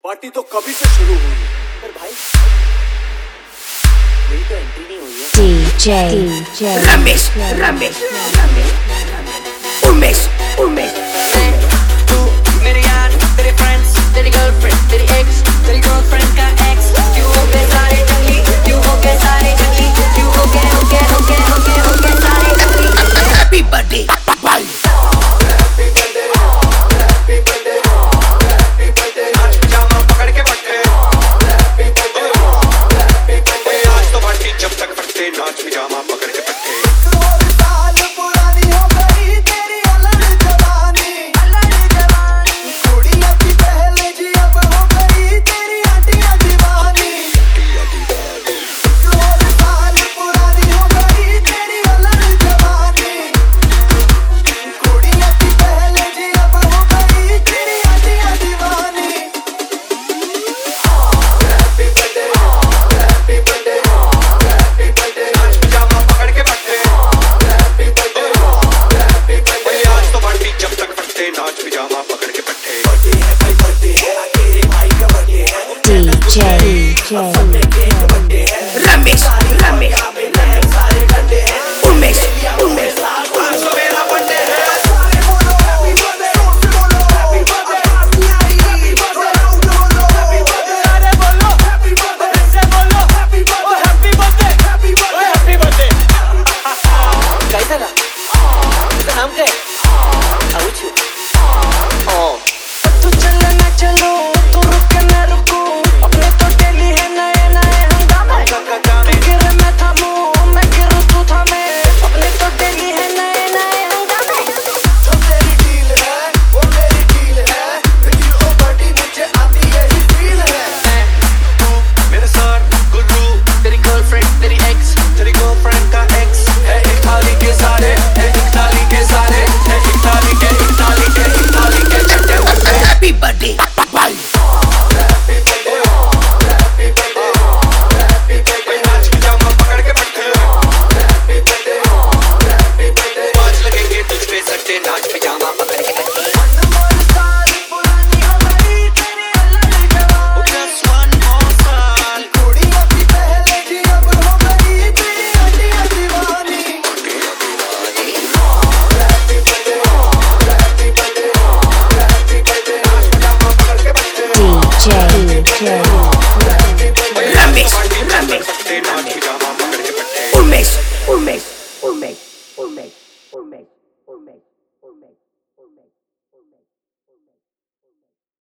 Party तो कभी से शुरू हुई पर भाई मेरी तो एंट्री नहीं हुई है। DJ रमेश रमेश उमेश उमेश तू मेरे यार तेरे फ्रेंड्स तेरी गर्लफ्रेंड तेरी एक्स तेरी गर्लफ्रेंड का एक्स क्यों हो गए सारे जंगली क्यों हो गए सारे जंगली क्यों हो गए सारे जंगली। हैप्पी बर्थडे भाई नाच पिजामा पकड़ के पट्टे नाच पिजामा पकड़ के पट्टे रमेश रमेश उमेश उमेश नाम क्या है? तू चले ना चलो तू रुके ना रुको अपने तो डेली है नए नए हंगामे तू गिरे मैं थामूं मैं गिरूं तू थामे अपने तो डेली है नए नए हंगामे। जो तेरी डील है वो मेरी डील है तेरी ओ बड़ी मुझे आती यही फील है। तू मेरे सर गुरु तेरी गर्लफ्रेंड तेरी एक्स तेरी गर्लफ्रेंड का एक्स है एक थाली के सारे है एक थाली के सारे है एक थाली के एक थाली के एक थाली के हैप्पी बर्थडे भाई नाच पिजामा पकड़ के पट्टे आज लगेंगे तुझ पे सट्टे नाच पिजामा पकड़ के पट्टे Just one more साल रमेश रमेश नाच पिजामा